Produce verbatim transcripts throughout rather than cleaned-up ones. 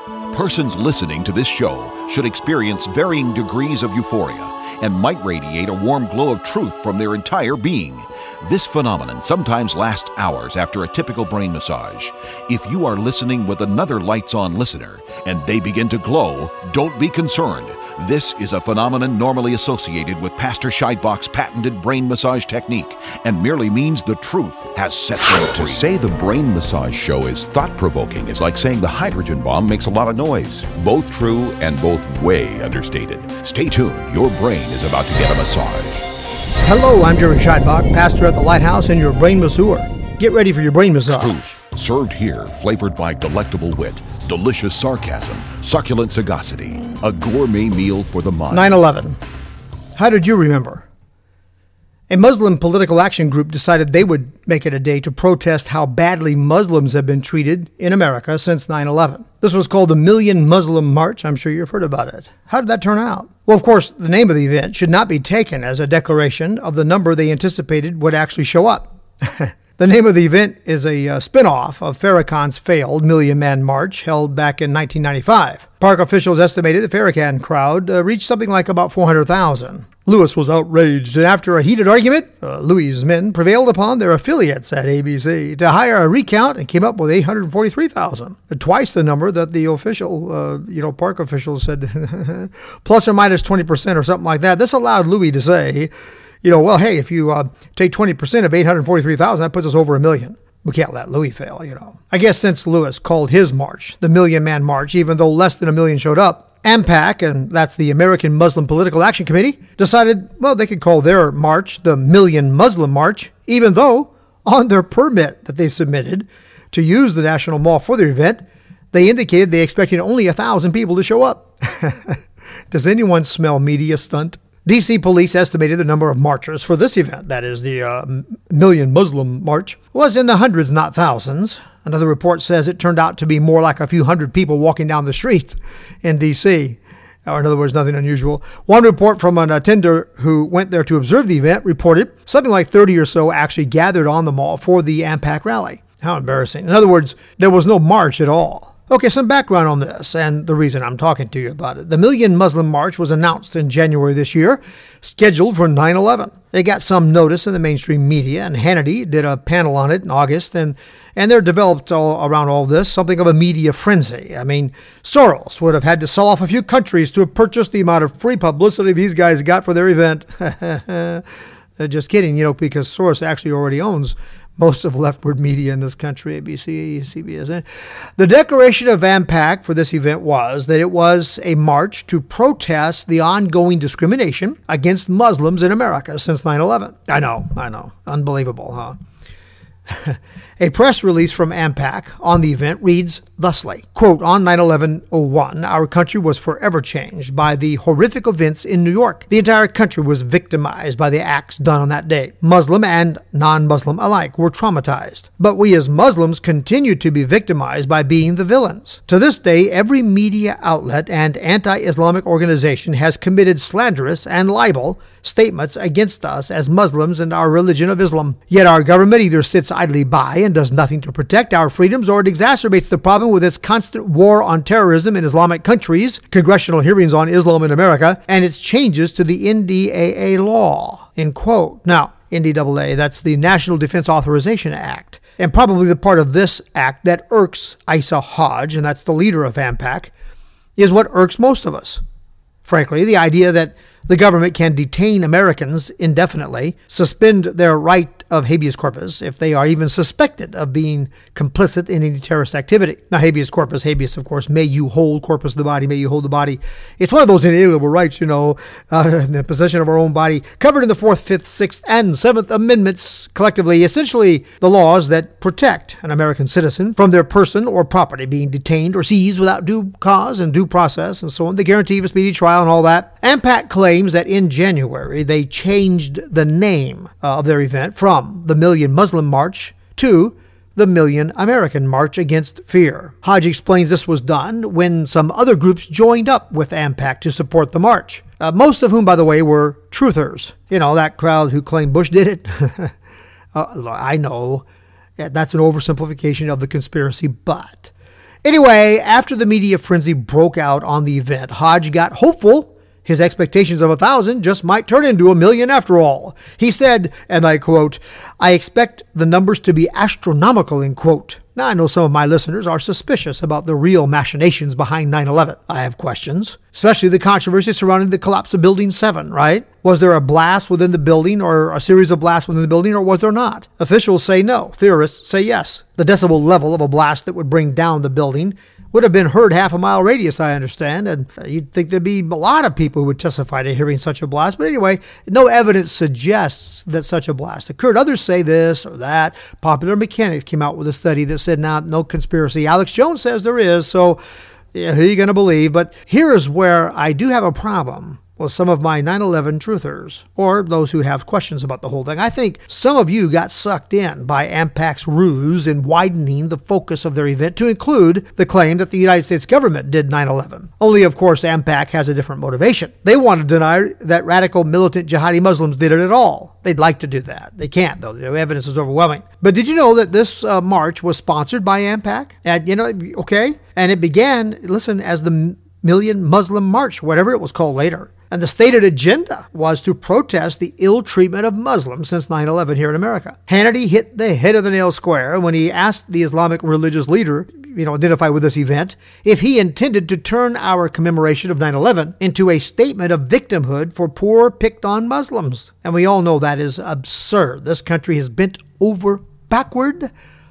Persons listening to this show should experience varying degrees of euphoria and might radiate a warm glow of truth from their entire being. This phenomenon sometimes lasts hours after a typical brain massage. If you are listening with another lights-on listener and they begin to glow, don't be concerned. This is a phenomenon normally associated with Pastor Scheidbach's patented brain massage technique and merely means the truth has set them free. To say the brain massage show is thought-provoking is like saying the hydrogen bomb makes a lot of noise. Both true and both way understated. Stay tuned. Your brain is about to get a massage. Hello, I'm Jerry Scheidbach, pastor at the Lighthouse and your brain masseur. Get ready for your brain massage. Truth, served here, flavored by delectable wit, delicious sarcasm, succulent sagacity, a gourmet meal for the mind. nine eleven. How did you remember? A Muslim political action group decided they would make it a day to protest how badly Muslims have been treated in America since nine eleven. This was called the Million Muslim March. I'm sure you've heard about it. How did that turn out? Well, of course, the name of the event should not be taken as a declaration of the number they anticipated would actually show up. The name of the event is a uh, spin-off of Farrakhan's failed Million Man March held back in nineteen ninety-five. Park officials estimated the Farrakhan crowd uh, reached something like about four hundred thousand. Lewis was outraged, and after a heated argument, uh, Louis' men prevailed upon their affiliates at A B C to hire a recount and came up with eight hundred forty-three thousand, twice the number that the official, uh, you know, park officials said, plus or minus twenty percent or something like that. This allowed Louis to say, you know, well, hey, if you uh, take twenty percent of eight hundred forty-three thousand, that puts us over a million. We can't let Louis fail, you know. I guess since Lewis called his march the Million Man March, even though less than a million showed up, AMPAC, and that's the American Muslim Political Action Committee, decided, well, they could call their march the Million Muslim March, even though on their permit that they submitted to use the National Mall for their event, they indicated they expected only a thousand people to show up. Does anyone smell media stunt? D C police estimated the number of marchers for this event, that is the uh, Million Muslim March, was in the hundreds, not thousands. Another report says it turned out to be more like a few hundred people walking down the streets in D C, or in other words, nothing unusual. One report from an attender who went there to observe the event reported something like thirty or so actually gathered on the mall for the AMPAC rally. How embarrassing. In other words, there was no march at all. Okay, some background on this and the reason I'm talking to you about it. The Million Muslim March was announced in January this year, scheduled for nine eleven. It got some notice in the mainstream media, and Hannity did a panel on it in August, and, and there developed all around all this something of a media frenzy. I mean, Soros would have had to sell off a few countries to have purchased the amount of free publicity these guys got for their event. Just kidding, you know, because Soros actually already owns most of leftward media in this country, A B C, C B S. The declaration of AMPAC for this event was that it was a march to protest the ongoing discrimination against Muslims in America since nine eleven. I know, I know. Unbelievable, huh? A press release from AMPAC on the event reads thusly, quote, on nine eleven oh one, our country was forever changed by the horrific events in New York. The entire country was victimized by the acts done on that day. Muslim and non-Muslim alike were traumatized. But we as Muslims continue to be victimized by being the villains. To this day, every media outlet and anti-Islamic organization has committed slanderous and libel statements against us as Muslims and our religion of Islam. Yet our government either sits idly by and does nothing to protect our freedoms, or it exacerbates the problem with its constant war on terrorism in Islamic countries, congressional hearings on Islam in America, and its changes to the N D A A law, end quote. Now, N D A A, that's the National Defense Authorization Act, and probably the part of this act that irks Issa Hodge, and that's the leader of AMPAC, is what irks most of us. Frankly, the idea that the government can detain Americans indefinitely, suspend their right of habeas corpus if they are even suspected of being complicit in any terrorist activity. Now, habeas corpus, habeas, of course, may you hold corpus of the body, may you hold the body. It's one of those inalienable rights, you know, uh, in the possession of our own body, covered in the Fourth, Fifth, Sixth, and Seventh Amendments, collectively, essentially the laws that protect an American citizen from their person or property being detained or seized without due cause and due process and so on. The guarantee of a speedy trial and all that. AMPAC claims that in January, they changed the name uh, of their event from the Million Muslim March to the Million American March Against Fear. Hodge explains this was done when some other groups joined up with AMPAC to support the march, uh, most of whom, by the way, were truthers. You know, that crowd who claimed Bush did it. uh, I know that's an oversimplification of the conspiracy, but Anyway, after the media frenzy broke out on the event, Hodge got hopeful. His expectations of a thousand just might turn into a million after all. He said, and I quote, "I expect the numbers to be astronomical," end quote. Now, I know some of my listeners are suspicious about the real machinations behind nine eleven. I have questions, especially the controversy surrounding the collapse of Building seven, right? Was there a blast within the building or a series of blasts within the building, or was there not? Officials say no. Theorists say yes. The decibel level of a blast that would bring down the building would have been heard half a mile radius, I understand, and you'd think there'd be a lot of people who would testify to hearing such a blast. But anyway, no evidence suggests that such a blast occurred. Others say this or that. Popular Mechanics came out with a study that said, nah, no conspiracy. Alex Jones says there is, so yeah, who are you going to believe? But here's where I do have a problem with some of my nine eleven truthers, or those who have questions about the whole thing. I think some of you got sucked in by AMPAC's ruse in widening the focus of their event to include the claim that the United States government did nine eleven. Only, of course, AMPAC has a different motivation. They want to deny that radical militant jihadi Muslims did it at all. They'd like to do that. They can't, though. The evidence is overwhelming. But did you know that this uh, march was sponsored by AMPAC? And, you know, okay? And it began, listen, as the Million Muslim March, whatever it was called later. And the stated agenda was to protest the ill treatment of Muslims since nine eleven here in America. Hannity hit the head of the nail square when he asked the Islamic religious leader, you know, identified with this event, if he intended to turn our commemoration of nine eleven into a statement of victimhood for poor, picked-on Muslims. And we all know that is absurd. This country has bent over backward,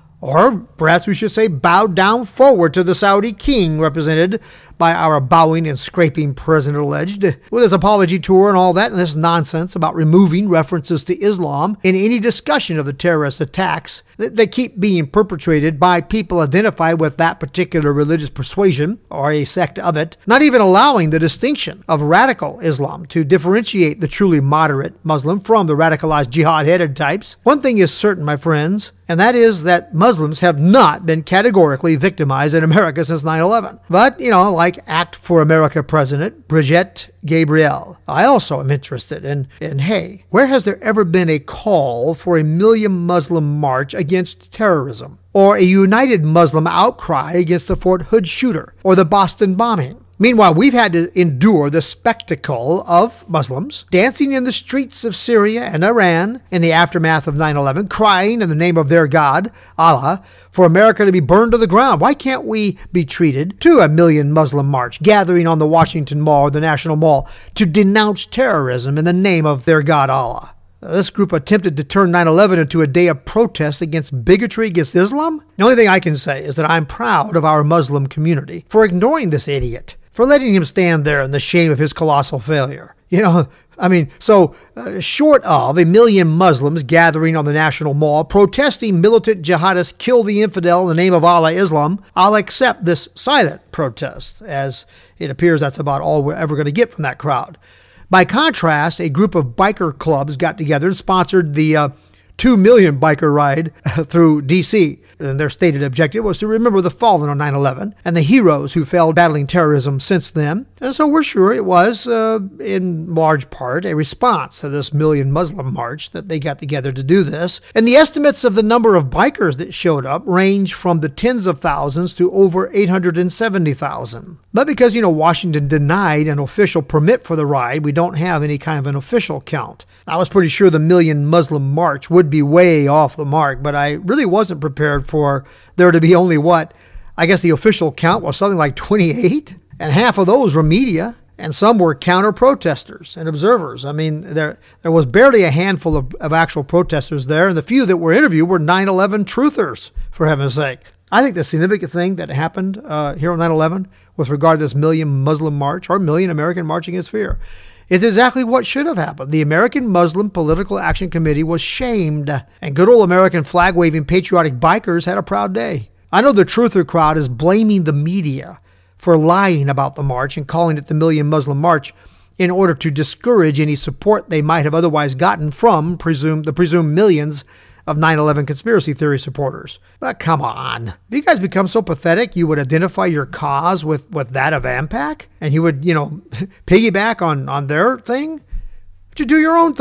or perhaps we should say bowed down forward to the Saudi king, represented by our bowing and scraping president alleged, with his apology tour and all that, and this nonsense about removing references to Islam in any discussion of the terrorist attacks that, that keep being perpetrated by people identified with that particular religious persuasion or a sect of it, not even allowing the distinction of radical Islam to differentiate the truly moderate Muslim from the radicalized jihad-headed types. One thing is certain, my friends, and that is that Muslims have not been categorically victimized in America since nine eleven. But, you know, like Act for America President Brigitte Gabriel, I also am interested in, in, hey, where has there ever been a call for a million Muslim march against terrorism, or a united Muslim outcry against the Fort Hood shooter, or the Boston bombing? Meanwhile, we've had to endure the spectacle of Muslims dancing in the streets of Syria and Iran in the aftermath of nine eleven, crying in the name of their God, Allah, for America to be burned to the ground. Why can't we be treated to a million Muslim march gathering on the Washington Mall or the National Mall to denounce terrorism in the name of their God, Allah? This group attempted to turn nine eleven into a day of protest against bigotry against Islam? The only thing I can say is that I'm proud of our Muslim community for ignoring this idiot, for letting him stand there in the shame of his colossal failure. You know, I mean, so uh, short of a million Muslims gathering on the National Mall protesting militant jihadists kill the infidel in the name of Allah Islam, I'll accept this silent protest, as it appears that's about all we're ever going to get from that crowd. By contrast, a group of biker clubs got together and sponsored the uh, two million biker ride through D C And their stated objective was to remember the fallen on nine eleven and the heroes who fell battling terrorism since then. And so we're sure it was, uh, in large part, a response to this million Muslim march that they got together to do this. And the estimates of the number of bikers that showed up range from the tens of thousands to over eight hundred seventy thousand. But because, you know, Washington denied an official permit for the ride, we don't have any kind of an official count. I was pretty sure the million Muslim march would be way off the mark, but I really wasn't prepared for there to be only what, I guess the official count was something like twenty-eight, and half of those were media, and some were counter-protesters and observers. I mean, there there was barely a handful of, of actual protesters there, and the few that were interviewed were nine eleven truthers, for heaven's sake. I think the significant thing that happened uh, here on nine eleven with regard to this million Muslim march, or million American March Against Fear, is exactly what should have happened. The American Muslim Political Action Committee was shamed, and good old American flag-waving patriotic bikers had a proud day. I know the truther crowd is blaming the media for lying about the march and calling it the Million Muslim March in order to discourage any support they might have otherwise gotten from presumed, the presumed millions of nine eleven conspiracy theory supporters. But come on. Have you guys become so pathetic you would identify your cause with, with that of AMPAC? And you would, you know, piggyback on, on their thing? But you do your own thing.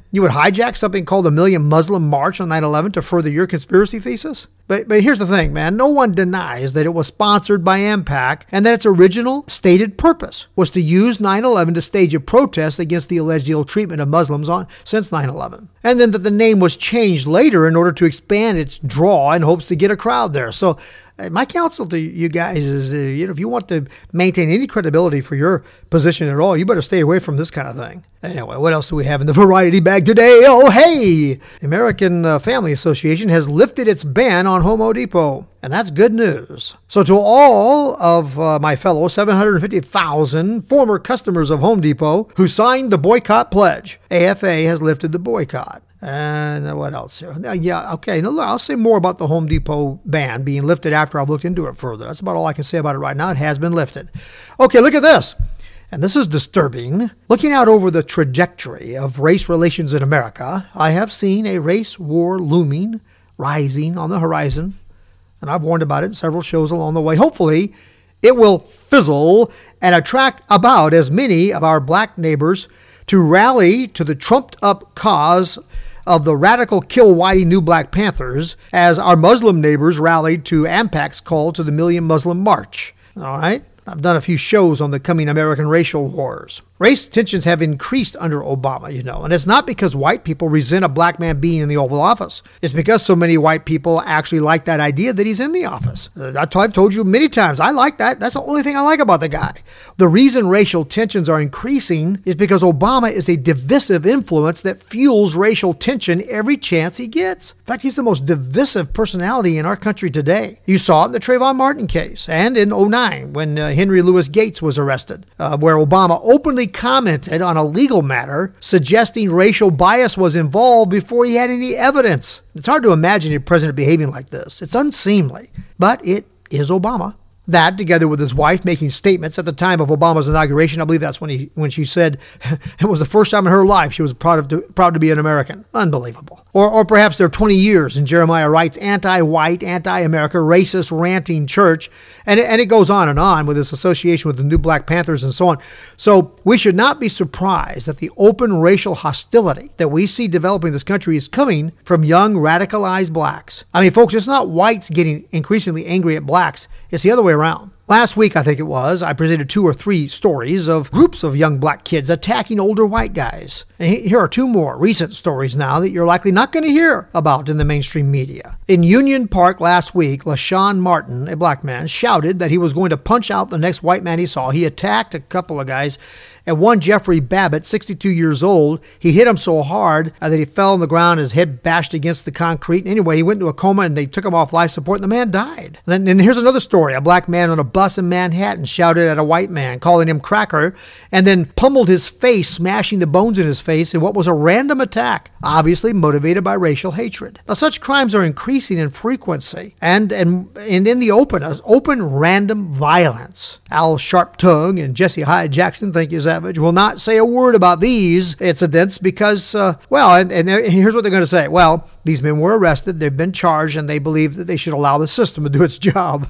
you would hijack something called the Million Muslim March on nine eleven to further your conspiracy thesis? But but here's the thing, man. No one denies that it was sponsored by AMPAC and that its original stated purpose was to use nine eleven to stage a protest against the alleged ill treatment of Muslims on since nine eleven. And then that the name was changed later in order to expand its draw in hopes to get a crowd there. So my counsel to you guys is, uh, you know, if you want to maintain any credibility for your position at all, you better stay away from this kind of thing. Anyway, what else do we have in the variety bag today? Oh, hey! The American uh, Family Association has lifted its ban on Home Depot, and that's good news. So to all of uh, my fellow seven hundred fifty thousand former customers of Home Depot who signed the boycott pledge, A F A has lifted the boycott. And what else here? Yeah, okay. Now, I'll say more about the Home Depot ban being lifted after I've looked into it further. That's about all I can say about it right now. It has been lifted. Okay, look at this. And this is disturbing. Looking out over the trajectory of race relations in America, I have seen a race war looming, rising on the horizon. And I've warned about it in several shows along the way. Hopefully, it will fizzle and attract about as many of our black neighbors to rally to the trumped-up cause of the radical kill Whitey new Black Panthers as our Muslim neighbors rallied to AMPAC's call to the Million Muslim March. All right? I've done a few shows on the coming American racial wars. Race tensions have increased under Obama, you know, and it's not because white people resent a black man being in the Oval Office. It's because so many white people actually like that idea that he's in the office. I've told you many times, I like that. That's the only thing I like about the guy. The reason racial tensions are increasing is because Obama is a divisive influence that fuels racial tension every chance he gets. In fact, he's the most divisive personality in our country today. You saw it in the Trayvon Martin case and in oh nine when uh, Henry Louis Gates was arrested, uh, where Obama openly commented on a legal matter suggesting racial bias was involved before he had any evidence. It's hard to imagine a president behaving like this. It's unseemly, but it is Obama. That, together with his wife making statements at the time of Obama's inauguration, I believe that's when he when she said it was the first time in her life she was proud of to, proud to be an American. Unbelievable. Or or perhaps there are twenty years in Jeremiah Wright's anti-white, anti-America, racist, ranting church, and it, and it goes on and on with this association with the new Black Panthers and so on. So we should not be surprised that the open racial hostility that we see developing in this country is coming from young radicalized blacks. I mean, folks, it's not whites getting increasingly angry at blacks. It's the other way around. Last week, I think it was, I presented two or three stories of groups of young black kids attacking older white guys. And here are two more recent stories now that you're likely not going to hear about in the mainstream media. In Union Park last week, LaShawn Martin, a black man, shouted that he was going to punch out the next white man he saw. He attacked a couple of guys, and one Jeffrey Babbitt, sixty-two years old, he hit him so hard that he fell on the ground, his head bashed against the concrete. Anyway, he went into a coma and they took him off life support and the man died. And then and here's another story. A black man on a bus in Manhattan shouted at a white man, calling him cracker, and then pummeled his face, smashing the bones in his face in what was a random attack, obviously motivated by racial hatred. Now, such crimes are increasing in frequency and, and, and in the open, open random violence. Al Sharptongue and Jesse Hyde Jackson, thank you, Savage, will not say a word about these incidents because, uh, well, and, and here's what they're going to say. Well, these men were arrested, they've been charged, and they believe that they should allow the system to do its job.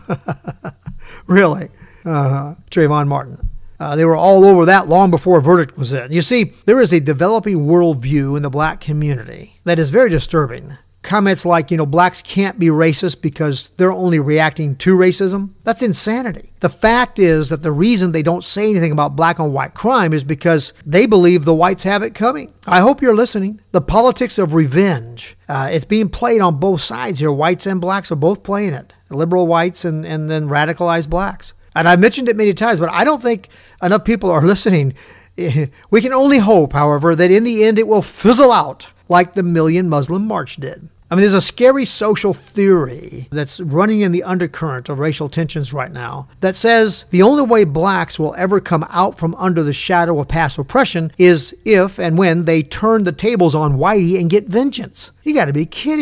Really? Uh-huh. Trayvon Martin. Uh, they were all over that long before a verdict was in. You see, there is a developing worldview in the black community that is very disturbing. Comments like, you know, blacks can't be racist because they're only reacting to racism. That's insanity. The fact is that the reason they don't say anything about black on white crime is because they believe the whites have it coming. I hope you're listening. The politics of revenge. Uh, it's being played on both sides here. Whites and blacks are both playing it. Liberal whites and, and then radicalized blacks. And I've mentioned it many times, but I don't think enough people are listening. We can only hope, however, that in the end it will fizzle out like the Million Muslim March did. I mean, there's a scary social theory that's running in the undercurrent of racial tensions right now that says the only way blacks will ever come out from under the shadow of past oppression is if and when they turn the tables on Whitey and get vengeance. You got to be kidding me.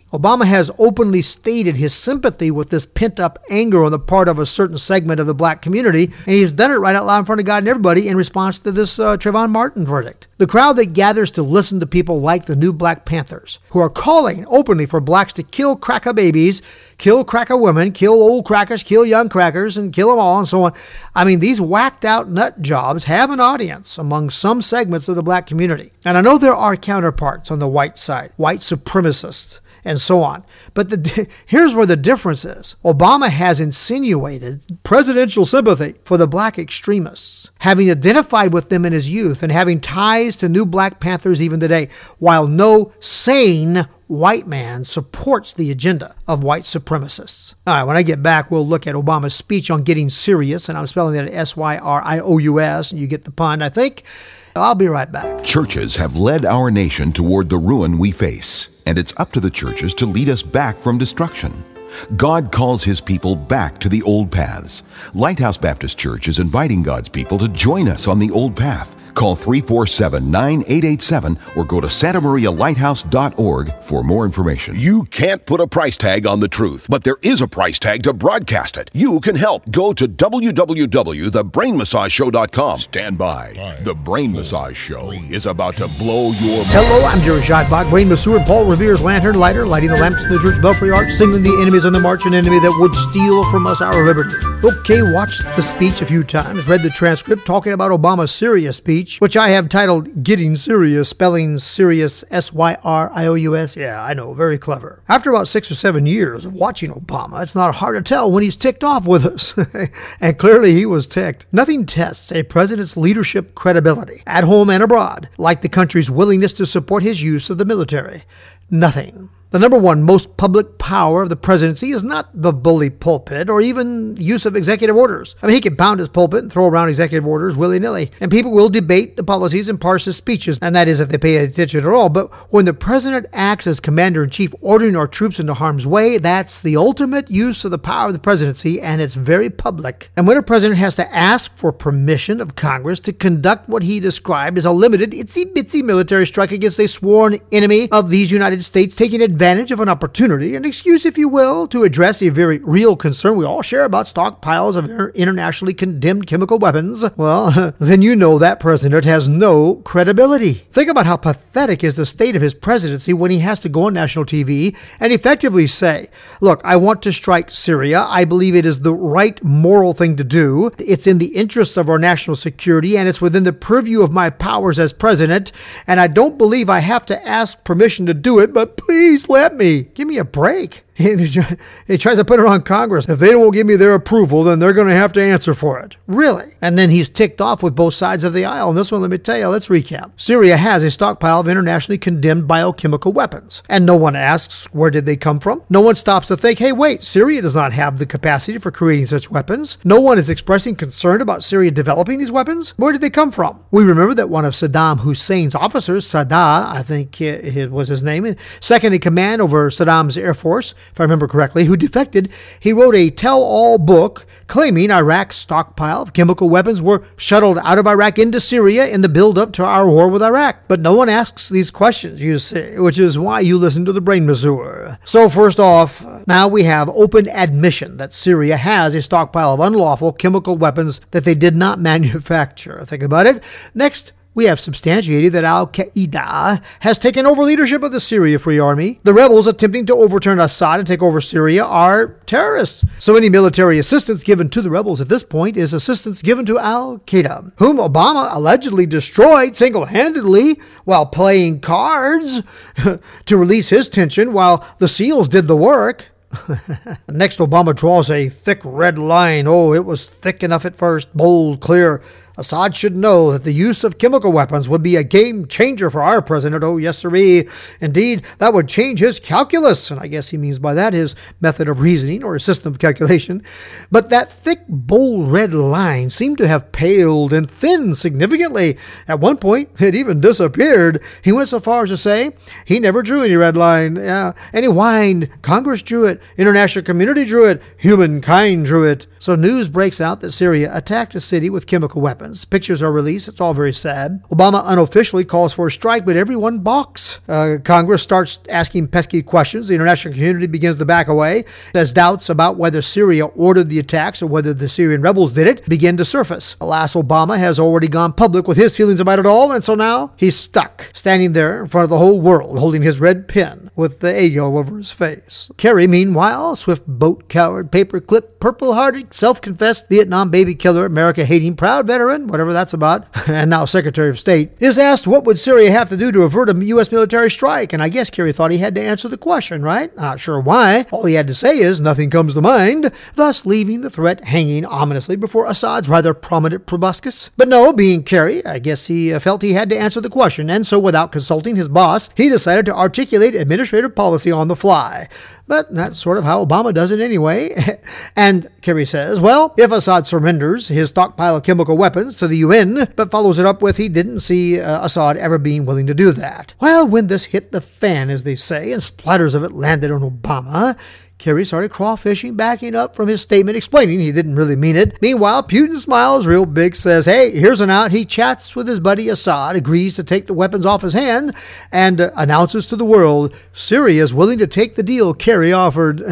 Obama has openly stated his sympathy with this pent-up anger on the part of a certain segment of the black community, and he's done it right out loud in front of God and everybody in response to this uh, Trayvon Martin verdict. The crowd that gathers to listen to people like the new Black Panthers, who are calling openly for blacks to kill cracker babies, kill cracker women, kill old crackers, kill young crackers, and kill them all, and so on. I mean, these whacked-out nut jobs have an audience among some segments of the black community. And I know there are counterparts on the white side, white supremacists, and so on. But the, here's where the difference is. Obama has insinuated presidential sympathy for the black extremists, having identified with them in his youth and having ties to new Black Panthers even today, while no sane white man supports the agenda of white supremacists. All right, when I get back, we'll look at Obama's speech on getting serious, and I'm spelling that S Y R I O U S, and you get the pun, I think. I'll be right back. Churches have led our nation toward the ruin we face, and it's up to the churches to lead us back from destruction. God calls his people back to the old paths. Lighthouse Baptist Church is inviting God's people to join us on the old path. Call three four seven, nine eight eight seven or go to santa maria lighthouse dot org for more information. You can't put a price tag on the truth, but there is a price tag to broadcast it. You can help. Go to w w w dot the brain massage show dot com. Stand by. Five, the Brain four, Massage Show three, is about to blow your mind. Hello, I'm Jerry Schotbach, brain masseur, and Paul Revere's lantern lighter, lighting the lamps in the church belfry arch, signaling the enemies on the march, an enemy that would steal from us our liberty. Okay, watched the speech a few times, read the transcript talking about Obama's Syria speech, which I have titled Getting Serious, spelling serious S Y R I O U S. Yeah, I know, very clever. After about six or seven years of watching Obama, it's not hard to tell when he's ticked off with us. And clearly he was ticked. Nothing tests a president's leadership credibility, at home and abroad, like the country's willingness to support his use of the military. Nothing. The number one most public power of the presidency is not the bully pulpit or even use of executive orders. I mean, he can pound his pulpit and throw around executive orders willy-nilly, and people will debate the policies and parse his speeches, and that is if they pay attention at all. But when the president acts as commander-in-chief, ordering our troops into harm's way, that's the ultimate use of the power of the presidency, and it's very public. And when a president has to ask for permission of Congress to conduct what he described as a limited, itsy-bitsy military strike against a sworn enemy of these United States, taking advantage advantage of an opportunity, an excuse, if you will, to address a very real concern we all share about stockpiles of internationally condemned chemical weapons, well, then you know that president has no credibility. Think about how pathetic is the state of his presidency when he has to go on national T V and effectively say, look, I want to strike Syria. I believe it is the right moral thing to do. It's in the interest of our national security, and it's within the purview of my powers as president, and I don't believe I have to ask permission to do it, but please let me. Give me a break. He tries to put it on Congress. If they don't give me their approval, then they're going to have to answer for it. Really? And then he's ticked off with both sides of the aisle. And this one, let me tell you, let's recap. Syria has a stockpile of internationally condemned biochemical weapons. And no one asks, where did they come from? No one stops to think, hey, wait, Syria does not have the capacity for creating such weapons. No one is expressing concern about Syria developing these weapons. Where did they come from? We remember that one of Saddam Hussein's officers, Sadat, I think it was his name, second in command over Saddam's Air Force, if I remember correctly, who defected, he wrote a tell-all book claiming Iraq's stockpile of chemical weapons were shuttled out of Iraq into Syria in the build-up to our war with Iraq. But no one asks these questions, you see, which is why you listen to the Brain Masseur. So first off, now we have open admission that Syria has a stockpile of unlawful chemical weapons that they did not manufacture. Think about it. Next, we have substantiated that Al-Qaeda has taken over leadership of the Syria Free Army. The rebels attempting to overturn Assad and take over Syria are terrorists. So any military assistance given to the rebels at this point is assistance given to Al-Qaeda, whom Obama allegedly destroyed single-handedly while playing cards to release his tension while the SEALs did the work. Next, Obama draws a thick red line. Oh, it was thick enough at first, bold, clear. Assad should know that the use of chemical weapons would be a game changer for our president. Oh, yes, sirree. Indeed, that would change his calculus. And I guess he means by that his method of reasoning or a system of calculation. But that thick, bold red line seemed to have paled and thinned significantly. At one point, it even disappeared. He went so far as to say he never drew any red line. Yeah. And he whined, Congress drew it, international community drew it, humankind drew it. So news breaks out that Syria attacked a city with chemical weapons. Pictures are released. It's all very sad. Obama unofficially calls for a strike, but everyone balks. Uh, Congress starts asking pesky questions. The international community begins to back away as doubts about whether Syria ordered the attacks or whether the Syrian rebels did it begin to surface. Alas, Obama has already gone public with his feelings about it all, and so now he's stuck, standing there in front of the whole world, holding his red pen with the egg all over his face. Kerry, meanwhile, swift boat coward, paperclip, purple-hearted, self-confessed Vietnam baby killer, America-hating proud veteran, whatever that's about, and now Secretary of State, is asked what would Syria have to do to avert a U S military strike, and I guess Kerry thought he had to answer the question, right? Not sure why. All he had to say is nothing comes to mind, thus leaving the threat hanging ominously before Assad's rather prominent proboscis. But no, being Kerry, I guess he felt he had to answer the question, and so without consulting his boss, he decided to articulate administrative policy on the fly. But that's sort of how Obama does it anyway. And Kerry says, well, if Assad surrenders his stockpile of chemical weapons to the U N, but follows it up with he didn't see uh, Assad ever being willing to do that. Well, when this hit the fan, as they say, and splatters of it landed on Obama, Kerry started crawfishing, backing up from his statement, explaining he didn't really mean it. Meanwhile, Putin smiles real big, says, hey, here's an out. He chats with his buddy Assad, agrees to take the weapons off his hand, and uh, announces to the world, Syria is willing to take the deal Kerry offered.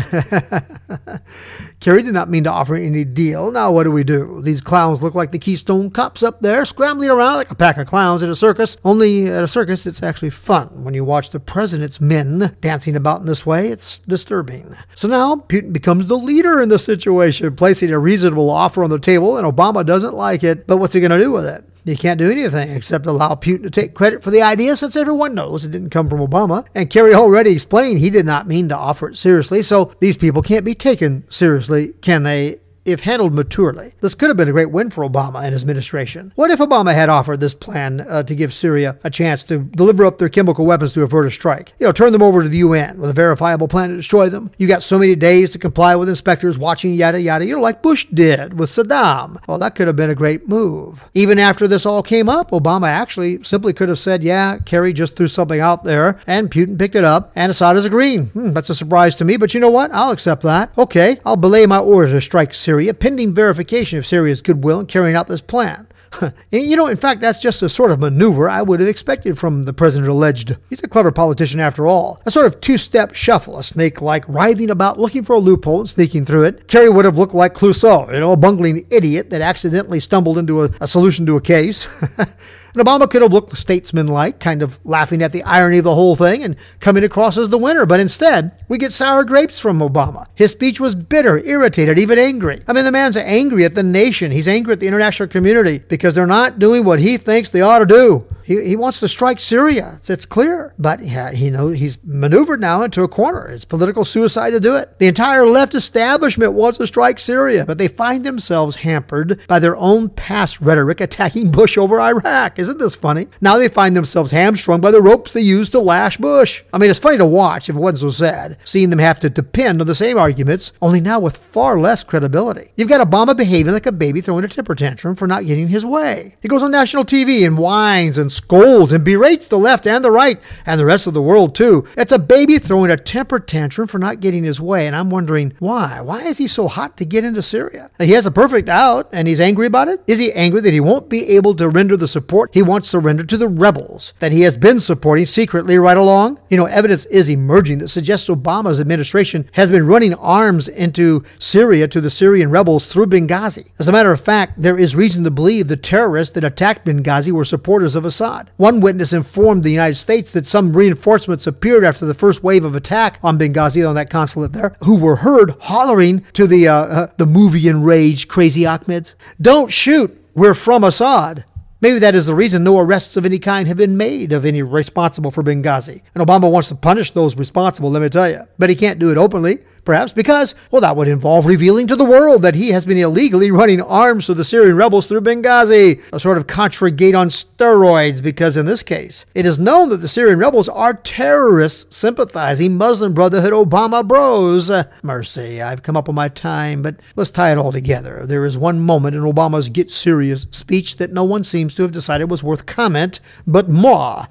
Kerry did not mean to offer any deal. Now what do we do? These clowns look like the Keystone Cops up there, scrambling around like a pack of clowns at a circus. Only at a circus, it's actually fun. When you watch the president's men dancing about in this way, it's disturbing. So now Putin becomes the leader in the situation, placing a reasonable offer on the table, and Obama doesn't like it. But what's he going to do with it? He can't do anything except allow Putin to take credit for the idea, since everyone knows it didn't come from Obama. And Kerry already explained he did not mean to offer it seriously, so these people can't be taken seriously, can they? If handled maturely. This could have been a great win for Obama and his administration. What if Obama had offered this plan uh, to give Syria a chance to deliver up their chemical weapons to avert a strike? You know, turn them over to the U N with a verifiable plan to destroy them. You got so many days to comply with inspectors watching, yada, yada, you know, like Bush did with Saddam. Well, that could have been a great move. Even after this all came up, Obama actually simply could have said, yeah, Kerry just threw something out there, and Putin picked it up, and Assad is agreeing. Hmm, that's a surprise to me, but you know what? I'll accept that. Okay, I'll belay my order to strike Syria, pending verification of Syria's goodwill in carrying out this plan. You know, in fact, that's just a sort of maneuver I would have expected from the president alleged. He's a clever politician after all. A sort of two-step shuffle, a snake-like writhing about looking for a loophole and sneaking through it. Kerry would have looked like Clouseau, you know, a bungling idiot that accidentally stumbled into a, a solution to a case. And Obama could have looked statesman-like, kind of laughing at the irony of the whole thing and coming across as the winner. But instead, we get sour grapes from Obama. His speech was bitter, irritated, even angry. I mean, the man's angry at the nation. He's angry at the international community because they're not doing what he thinks they ought to do. He, he wants to strike Syria. It's, it's clear. But yeah, he know he's maneuvered now into a corner. It's political suicide to do it. The entire left establishment wants to strike Syria, but they find themselves hampered by their own past rhetoric attacking Bush over Iraq. Isn't this funny? Now they find themselves hamstrung by the ropes they used to lash Bush. I mean, it's funny to watch if it wasn't so sad, seeing them have to depend on the same arguments, only now with far less credibility. You've got Obama behaving like a baby throwing a temper tantrum for not getting his way. He goes on national T V and whines and scolds and berates the left and the right and the rest of the world too. It's a baby throwing a temper tantrum for not getting his way, and I'm wondering why. Why is he so hot to get into Syria? He has a perfect out, and he's angry about it? Is he angry that he won't be able to render the support he wants to render to the rebels that he has been supporting secretly right along? You know, evidence is emerging that suggests Obama's administration has been running arms into Syria to the Syrian rebels through Benghazi. As a matter of fact, there is reason to believe the terrorists that attacked Benghazi were supporters of Assad. One witness informed the United States that some reinforcements appeared after the first wave of attack on Benghazi, on that consulate there, who were heard hollering to the uh, uh, the movie-enraged crazy Ahmeds, "Don't shoot, we're from Assad." Maybe that is the reason no arrests of any kind have been made of any responsible for Benghazi. And Obama wants to punish those responsible, let me tell you. But he can't do it openly, perhaps because, well, that would involve revealing to the world that he has been illegally running arms to the Syrian rebels through Benghazi. A sort of contragate on steroids, because in this case, it is known that the Syrian rebels are terrorists sympathizing Muslim Brotherhood Obama bros. Uh, mercy, I've come up on my time, but let's tie it all together. There is one moment in Obama's Get Serious speech that no one seems to have decided was worth comment, but moi.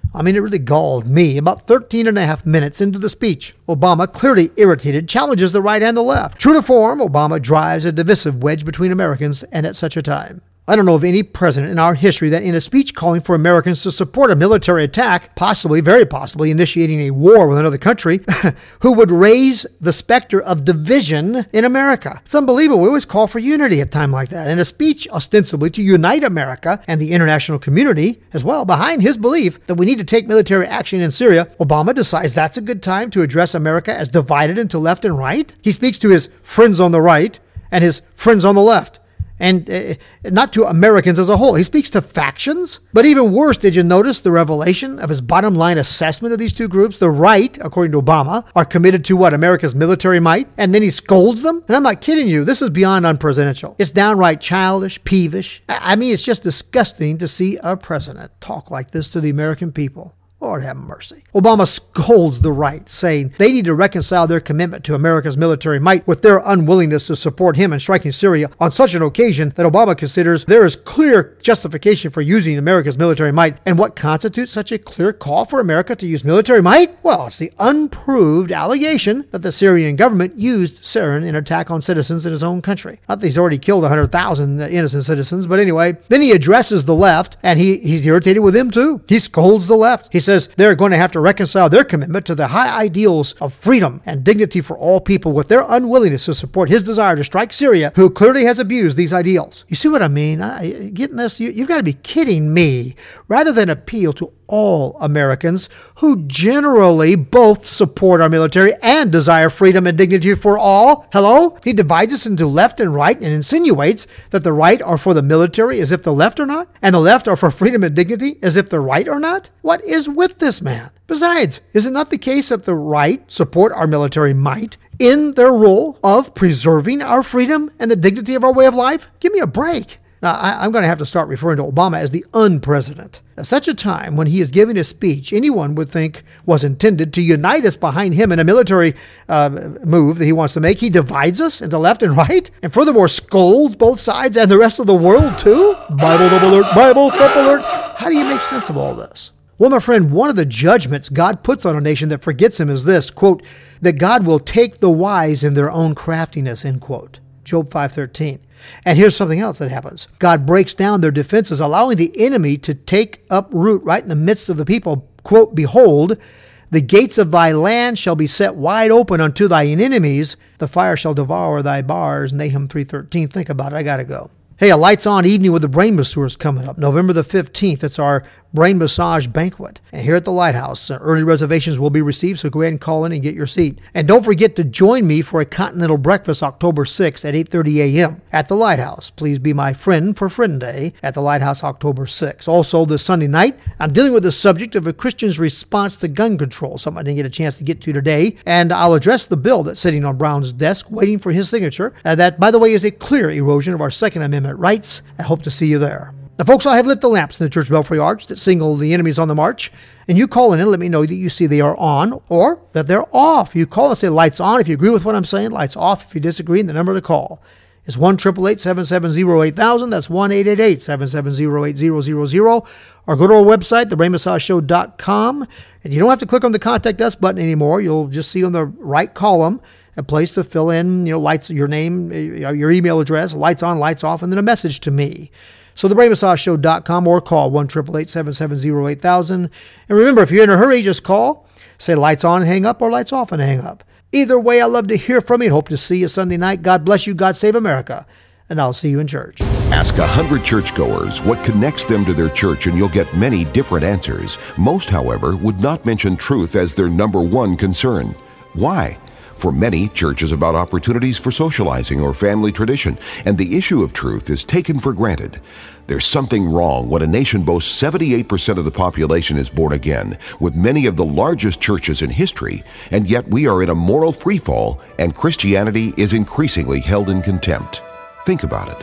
I mean, it really galled me. About thirteen and a half minutes into the speech, Obama, clearly irritated, challenges the right and the left. True to form, Obama drives a divisive wedge between Americans, and at such a time. I don't know of any president in our history that in a speech calling for Americans to support a military attack, possibly, very possibly, initiating a war with another country, who would raise the specter of division in America. It's unbelievable. We always call for unity at a time like that. In a speech ostensibly to unite America and the international community as well, behind his belief that we need to take military action in Syria, Obama decides that's a good time to address America as divided into left and right. He speaks to his friends on the right and his friends on the left. And uh, not to Americans as a whole. He speaks to factions. But even worse, did you notice the revelation of his bottom line assessment of these two groups? The right, according to Obama, are committed to what? America's military might? And then he scolds them? And I'm not kidding you. This is beyond unpresidential. It's downright childish, peevish. I mean, it's just disgusting to see a president talk like this to the American people. Lord have mercy. Obama scolds the right, saying they need to reconcile their commitment to America's military might with their unwillingness to support him in striking Syria on such an occasion that Obama considers there is clear justification for using America's military might. And what constitutes such a clear call for America to use military might? Well, it's the unproved allegation that the Syrian government used sarin in an attack on citizens in his own country. Not that he's already killed one hundred thousand innocent citizens, but anyway. Then he addresses the left, and he, he's irritated with them too. He scolds the left. He says, says they're going to have to reconcile their commitment to the high ideals of freedom and dignity for all people with their unwillingness to support his desire to strike Syria, who clearly has abused these ideals. You see what I mean? I, getting this? You, you've got to be kidding me. Rather than appeal to all Americans who generally both support our military and desire freedom and dignity for all. Hello? He divides us into left and right and insinuates that the right are for the military as if the left are not, and the left are for freedom and dignity as if the right are not. What is with this man? Besides, is it not the case that the right support our military might in their role of preserving our freedom and the dignity of our way of life? Give me a break. Now, I, I'm going to have to start referring to Obama as the unpresident. At such a time when he is giving a speech anyone would think was intended to unite us behind him in a military uh, move that he wants to make, he divides us into left and right, and furthermore scolds both sides and the rest of the world too? Bible thump alert, Bible thump alert. How do you make sense of all this? Well, my friend, one of the judgments God puts on a nation that forgets him is this, quote, that God will take the wise in their own craftiness, end quote. Job five thirteen. And here's something else that happens. God breaks down their defenses, allowing the enemy to take up root right in the midst of the people. Quote, behold, the gates of thy land shall be set wide open unto thine enemies. The fire shall devour thy bars. Nahum three thirteen. Think about it. I got to go. Hey, a Lights On evening with the Brain Masseur is coming up November the fifteenth. It's our brain massage banquet. And here at the Lighthouse, early reservations will be received, so go ahead and call in and get your seat. And don't forget to join me for a continental breakfast October sixth at eight thirty a.m. at the Lighthouse. Please be my friend for Friend Day at the Lighthouse October sixth. Also, this Sunday night, I'm dealing with the subject of a Christian's response to gun control, something I didn't get a chance to get to today. And I'll address the bill that's sitting on Brown's desk waiting for his signature. Uh, that, by the way, is a clear erosion of our Second Amendment rights. I hope to see you there. Now, folks, I have lit the lamps in the church belfry arch that signal the enemies on the march. And you call in and let me know that you see they are on or that they're off. You call and say, lights on if you agree with what I'm saying, lights off if you disagree, and the number to call is one eight eight eight, seven seven zero, eight thousand. That's one eight eight eight, seven seven zero, eight zero zero zero. Or go to our website, the brain massage show dot com. And you don't have to click on the Contact Us button anymore. You'll just see on the right column a place to fill in, you know, lights, your name, your email address, lights on, lights off, and then a message to me. So the brain massage show dot com or call one eight eight eight, seven seven zero, eight thousand. And remember, if you're in a hurry, just call, say lights on and hang up or lights off and hang up. Either way, I love to hear from you and hope to see you Sunday night. God bless you. God save America. And I'll see you in church. Ask a hundred churchgoers what connects them to their church, and you'll get many different answers. Most, however, would not mention truth as their number one concern. Why? For many, church is about opportunities for socializing or family tradition, and the issue of truth is taken for granted. There's something wrong when a nation boasts seventy-eight percent of the population is born again, with many of the largest churches in history, and yet we are in a moral freefall, and Christianity is increasingly held in contempt. Think about it.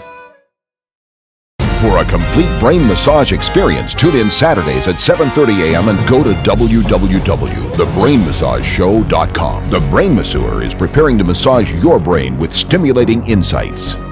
For a complete brain massage experience, tune in Saturdays at seven thirty a.m. and go to w w w dot the brain massage show dot com. The Brain Masseur is preparing to massage your brain with stimulating insights.